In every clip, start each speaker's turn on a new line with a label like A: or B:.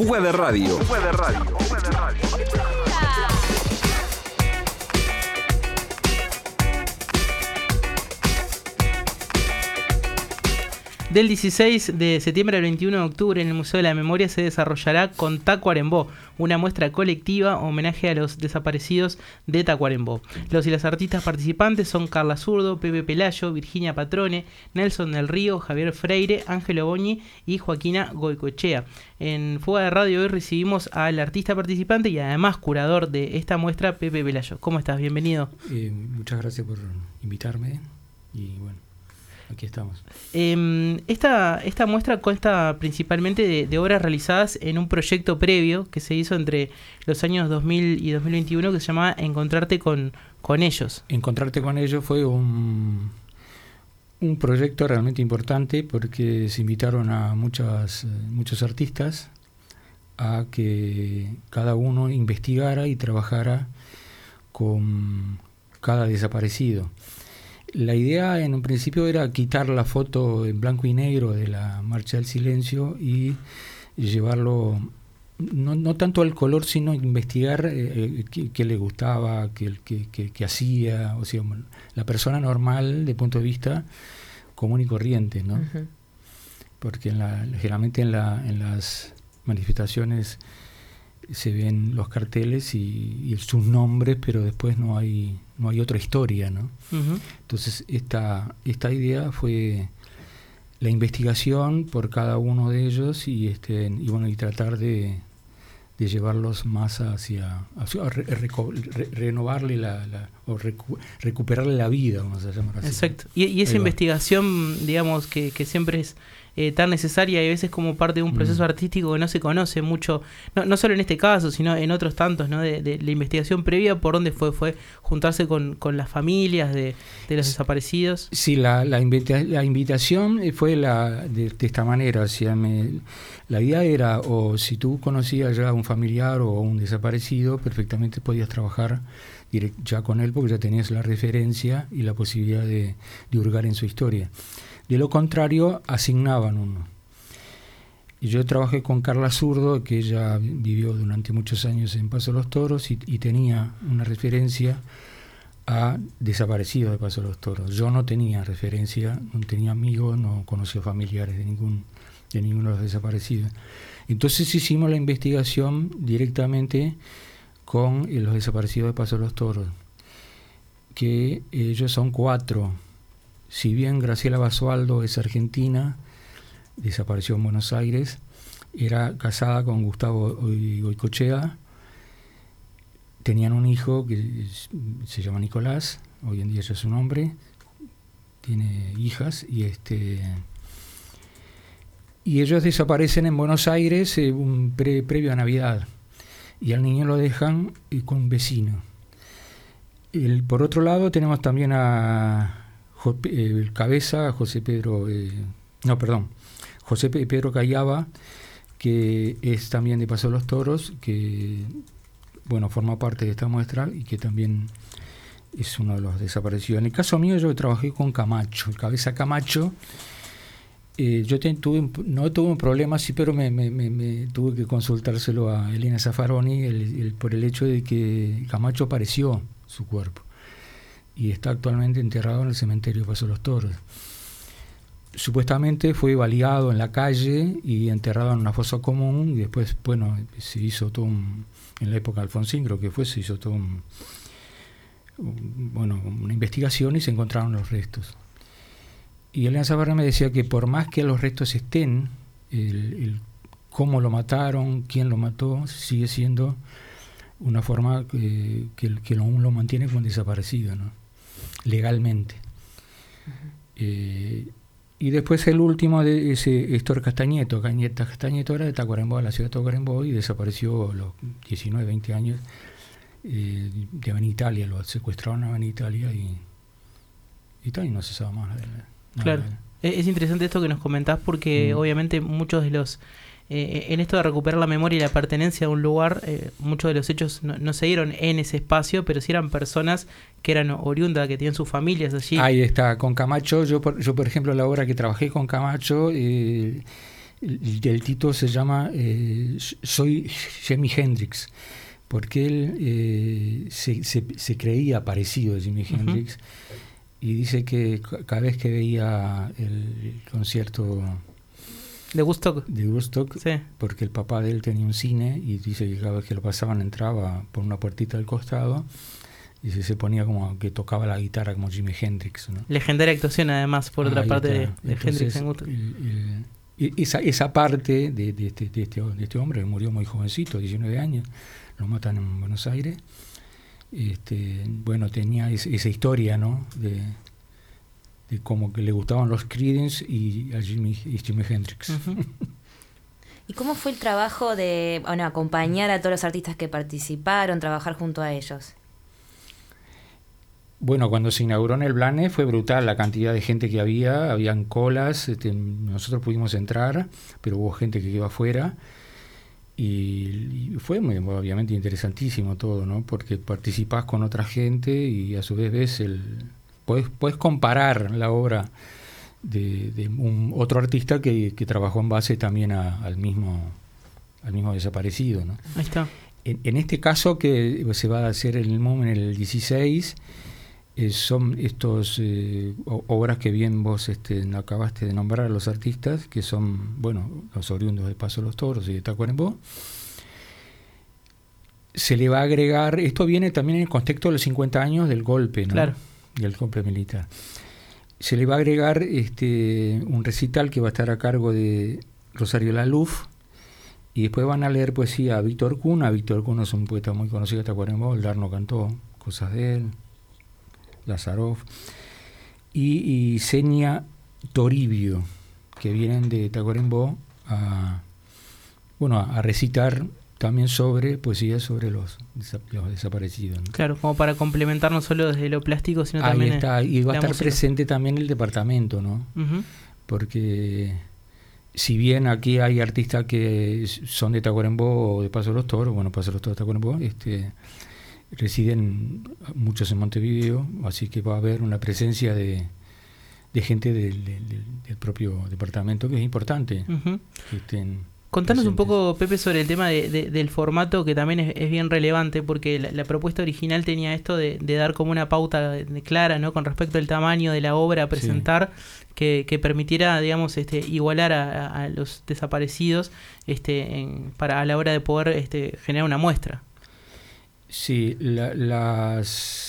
A: Fuga de Radio.
B: Del 16 de septiembre al 21 de octubre en el Museo de la Memoria se desarrollará con Tacuarembó, una muestra colectiva homenaje a los desaparecidos de Tacuarembó. Los y las artistas participantes son Carla Zurdo, Pepe Pelayo, Virginia Patrone, Nelson del Río, Javier Freire, Ángelo Boñi y Joaquina Goicoechea. En Fuga de Radio hoy recibimos al artista participante y además curador de esta muestra, Pepe Pelayo. ¿Cómo estás? Bienvenido.
C: Muchas gracias por invitarme y bueno. Aquí estamos.
B: Esta muestra consta principalmente de obras realizadas en un proyecto previo que se hizo entre los años 2000 y 2021 que se llamaba Encontrarte con ellos.
C: Encontrarte con ellos fue un proyecto realmente importante porque se invitaron a muchos artistas a que cada uno investigara y trabajara con cada desaparecido. La idea en un principio era quitar la foto en blanco y negro de la Marcha del Silencio y llevarlo no tanto al color, sino investigar qué le gustaba, qué hacía, o sea, la persona normal de punto de vista común y corriente, ¿no? Uh-huh. Porque generalmente en las manifestaciones se ven los carteles y sus nombres, pero después no hay otra historia, ¿no? Uh-huh. Entonces esta idea fue la investigación por cada uno de ellos y tratar de llevarlos más hacia renovarle recuperarle la vida, vamos a llamar así.
B: Exacto. Y esa investigación, digamos, que siempre es tan necesaria y a veces como parte de un proceso artístico que no se conoce mucho, no solo en este caso, sino en otros tantos, ¿no? De la investigación previa, ¿por dónde fue juntarse con las familias de los desaparecidos?
C: Sí, la invitación fue de esta manera, o sea, la idea era, o si tú conocías ya a un familiar o un desaparecido, perfectamente podías trabajar ya con él porque ya tenías la referencia y la posibilidad de hurgar en su historia. De lo contrario, asignaban uno. Y yo trabajé con Carla Zurdo, que ella vivió durante muchos años en Paso de los Toros y tenía una referencia a desaparecidos de Paso de los Toros. Yo no tenía referencia, no tenía amigos, no conocía familiares de ninguno de los desaparecidos. Entonces hicimos la investigación directamente con los desaparecidos de Paso de los Toros, que ellos son 4. Si bien Graciela Basualdo es argentina, desapareció en Buenos Aires, era casada con Gustavo Goicoechea, tenían un hijo que se llama Nicolás, hoy en día ya es un hombre, tiene hijas y ellos desaparecen en Buenos Aires previo a Navidad y al niño lo dejan con un vecino. Por otro lado tenemos también a el cabeza, José Pedro Callaba, que es también de Paso de los Toros, que forma parte de esta muestra y que también es uno de los desaparecidos. En el caso mío yo trabajé con Camacho, el cabeza Camacho. Yo no tuve un problema, sí, pero me tuve que consultárselo a Elena Zaffaroni por el hecho de que Camacho apareció su cuerpo y está actualmente enterrado en el cementerio de Paso de los Toros. Supuestamente fue baleado en la calle y enterrado en una fosa común y después, se hizo todo en la época de Alfonsín, creo que se hizo todo una investigación y se encontraron los restos. Y Elena Zaffaroni me decía que por más que los restos estén, el cómo lo mataron, quién lo mató, sigue siendo una forma que aún lo mantiene como desaparecido, ¿no? Legalmente. Uh-huh. Y después el último de ese Héctor Castañeto. Castañeto era de Tacuarembó, de la ciudad de Tacuarembó, y desapareció a los 19, 20 años de Benitalia. Lo secuestraron a Benitalia y no se sabe más nada.
B: Claro. Es interesante esto que nos comentás porque obviamente muchos de los en esto de recuperar la memoria y la pertenencia a un lugar, muchos de los hechos no se dieron en ese espacio, pero sí eran personas que eran oriundas, que tenían sus familias allí.
C: Ahí está, con Camacho, yo por ejemplo, la obra que trabajé con Camacho, el título se llama Soy Jimi Hendrix, porque él se creía parecido a Jimi Hendrix, y dice que cada vez que veía el concierto
B: de Woodstock,
C: sí, porque el papá de él tenía un cine, y dice que cada vez que lo pasaban entraba por una puertita del costado, y se ponía como que tocaba la guitarra como Jimi Hendrix, ¿no?
B: Legendaria actuación además, por otra parte, de Hendrix en Woodstock.
C: Esa parte de este hombre que murió muy jovencito, 19 años, lo matan en Buenos Aires. Bueno, tenía esa historia, ¿no? De como que le gustaban los Creedence y a Jimi Hendrix.
A: ¿Y cómo fue el trabajo de acompañar a todos los artistas que participaron, trabajar junto a ellos?
C: Bueno, cuando se inauguró en el Blanes fue brutal la cantidad de gente que habían colas, nosotros pudimos entrar, pero hubo gente que quedó afuera, y fue obviamente interesantísimo todo, ¿no? Porque participás con otra gente y a su vez ves podés comparar la obra de otro artista que trabajó en base también al mismo desaparecido, ¿no?
B: Ahí está.
C: En este caso, que se va a hacer en el MUM en el 16, son estos obras que bien vos acabaste de nombrar a los artistas, que son, bueno, los oriundos de Paso de los Toros y de Tacuarembó. Se le va a agregar, esto viene también en el contexto de los 50 años del golpe, ¿no?
B: Claro.
C: Del golpe militar. Se le va a agregar un recital que va a estar a cargo de Rosario Laluf, y después van a leer poesía a Víctor Cuna. Víctor Cuna es un poeta muy conocido de Tacuarembó, el Darno cantó cosas de él, Lazarov, y Senia Toribio, que vienen de Tacuarembó a recitar también sobre poesía sobre los desaparecidos, ¿no?
B: Claro, como para complementar no solo desde lo plástico, sino
C: Ahí
B: también
C: está, y va a estar
B: música.
C: presente también el departamento, ¿no? Porque si bien aquí hay artistas que son de Tacuarembó o de Paso de los Toros, bueno, Paso de los Toros de Tacuarembó, residen muchos en Montevideo, así que va a haber una presencia de gente del propio departamento, que es importante. Que estén
B: Contanos un
C: presentes.
B: poco, Pepe, sobre el tema del formato, que también es bien relevante, porque la propuesta original tenía esto de dar como una pauta clara, ¿no? Con respecto al tamaño de la obra a presentar, sí, que permitiera, digamos, igualar a los desaparecidos a la hora de poder generar una muestra.
C: Sí, la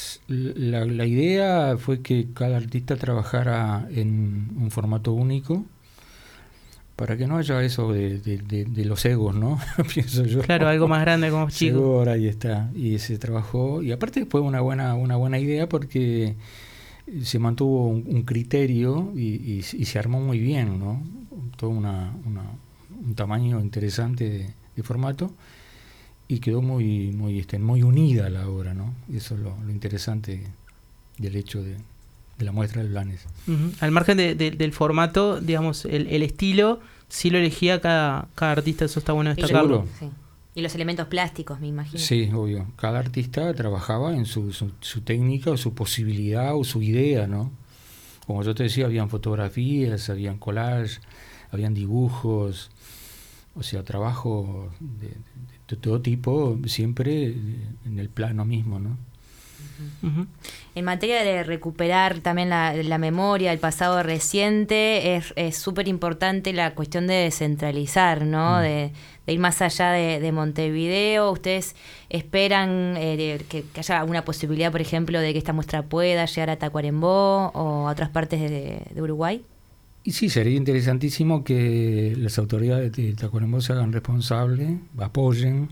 C: idea fue que cada artista trabajara en un formato único, para que no haya eso de los egos, ¿no? Pienso yo.
B: Claro, algo más grande, algo más chico.
C: Seguro, ahí está. Y se trabajó, y aparte fue una buena idea, porque se mantuvo un criterio y se armó muy bien, ¿no? Todo un tamaño interesante de formato, y quedó muy unida la obra, ¿no? Eso es lo interesante del hecho de la muestra del Blanes.
B: Al margen del formato, digamos, el estilo sí lo elegía cada artista, eso está bueno destacarlo.
A: Sí. Y los elementos plásticos, me imagino.
C: Sí, obvio. Cada artista trabajaba en su técnica, o su posibilidad, o su idea, ¿no? Como yo te decía, habían fotografías, habían collages, habían dibujos, o sea, trabajo de todo tipo, siempre en el plano mismo, ¿no?
A: En materia de recuperar también la memoria, el pasado reciente, es súper importante la cuestión de descentralizar, ¿no? De ir más allá de Montevideo. ¿Ustedes esperan que haya alguna posibilidad, por ejemplo, de que esta muestra pueda llegar a Tacuarembó o a otras partes de Uruguay?
C: Y sí, sería interesantísimo que las autoridades de Tacuarembó se hagan responsables, apoyen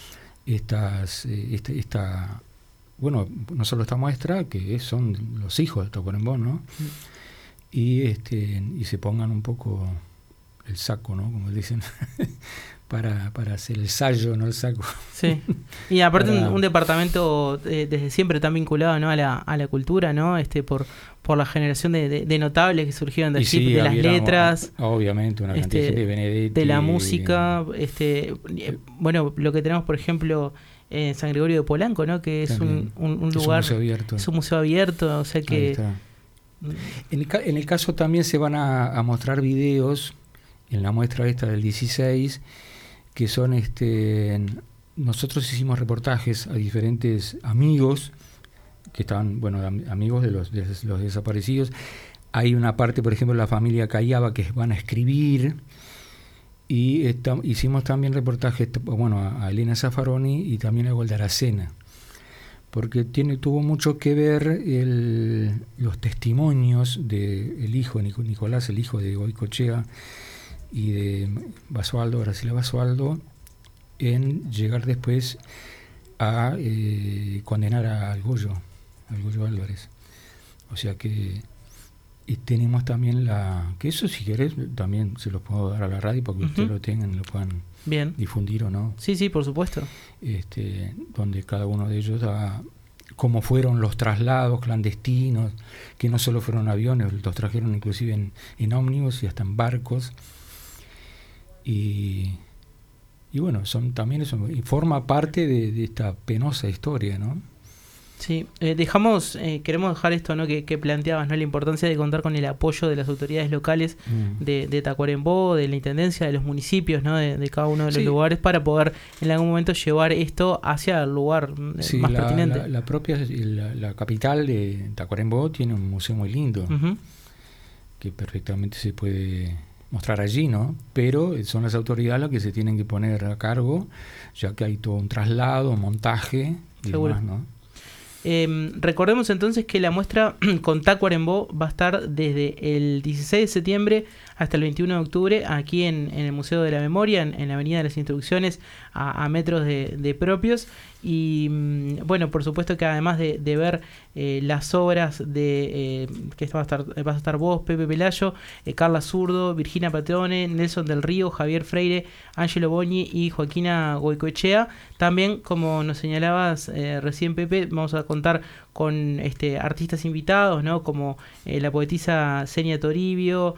C: bueno, no solo esta muestra, que son los hijos de Tacuarembó, ¿no? Y se pongan un poco el saco, ¿no? Como dicen, para hacer el sayo, no el saco.
B: Sí. Y aparte un departamento desde siempre tan vinculado, ¿no? a la cultura, ¿no? Por la generación de notables que surgieron de allí, de las letras,
C: obviamente una cantidad de gente de Benedetti,
B: de la música, bueno, lo que tenemos, por ejemplo, en San Gregorio de Polanco, ¿no? Que es un lugar, es un museo abierto, o sea que
C: en el caso también se van a mostrar videos en la muestra esta del 16, que son nosotros hicimos reportajes a diferentes amigos que estaban, bueno, amigos de los desaparecidos. Hay una parte, por ejemplo, la familia Cayaba, que van a escribir, y hicimos también reportajes, bueno, a Elena Zaffaroni y también a Golda Aracena, porque tuvo mucho que ver los testimonios del hijo, Nicolás, el hijo de Goicoechea, y de Basualdo, Graciela Basualdo, en llegar después a condenar al Goyo Álvarez. O sea que tenemos también que eso, si querés, también se los puedo dar a la radio para que ustedes lo tengan, lo puedan difundir o no.
B: Sí, por supuesto.
C: Donde cada uno de ellos da cómo fueron los traslados clandestinos, que no solo fueron aviones, los trajeron inclusive en ómnibus y hasta en barcos. Y bueno, también eso forma parte de esta penosa historia, ¿no?
B: Sí, queremos dejar esto, ¿no? que planteabas, ¿no? La importancia de contar con el apoyo de las autoridades locales de Tacuarembó, de la intendencia, de los municipios, ¿no? de cada uno de los lugares, para poder en algún momento llevar esto hacia el lugar más pertinente.
C: La capital de Tacuarembó tiene un museo muy lindo, que perfectamente se puede mostrar allí, ¿no? Pero son las autoridades las que se tienen que poner a cargo, ya que hay todo un traslado, montaje y demás, ¿no?
B: Recordemos entonces que la muestra con Tacuarembó va a estar desde el 16 de septiembre hasta el 21 de octubre aquí en el Museo de la Memoria, en la Avenida de las Instrucciones, a metros de Propios. Y bueno, por supuesto que además de ver las obras que vas a estar vos, Pepe Pelayo, Carla Zurdo, Virginia Patrone, Nelson del Río, Javier Freire, Ángelo Boñi y Joaquina Goicoechea, también, como nos señalabas recién, Pepe, vamos a contar con artistas invitados, ¿no? Como la poetisa Senia Toribio,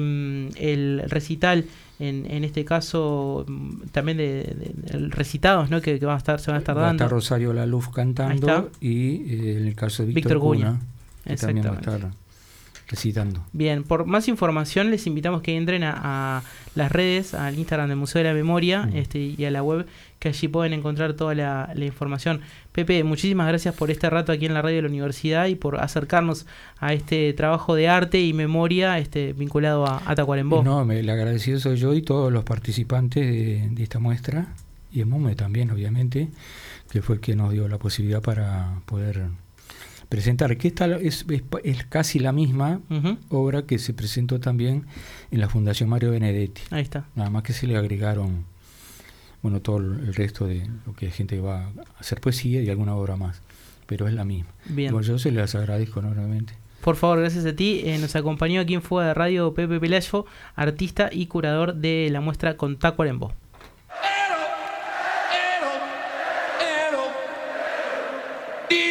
B: el recital, en este caso también de recitados, ¿no? que se van a estar dando.
C: Va a estar Rosario Laluf cantando, y en el caso de Víctor Cuna, que también va a estar recitando.
B: Bien, por más información les invitamos que entren a las redes, al Instagram del Museo de la Memoria y a la web, que allí pueden encontrar toda la información. Pepe, muchísimas gracias por este rato aquí en la radio de la universidad y por acercarnos a este trabajo de arte y memoria vinculado a Tacuarembó.
C: No, el agradecido soy yo y todos los participantes de esta muestra, y el MUME también, obviamente, que fue el que nos dio la posibilidad para poder presentar, que esta es casi la misma obra que se presentó también en la Fundación Mario Benedetti.
B: Ahí está.
C: Nada más que se le agregaron, bueno, todo el resto de lo que gente va a hacer poesía y alguna obra más, pero es la misma.
B: Bien.
C: Bueno, yo se les agradezco enormemente.
B: Por favor, gracias a ti. Nos acompañó aquí en Fuga de Radio Pepe Pelayo, artista y curador de la muestra con Tacuarembó.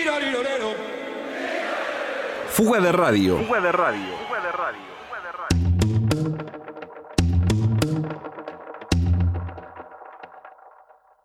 D: Fuga de Radio.
E: Fuga de Radio. Fuga de Radio. Fuga de Radio.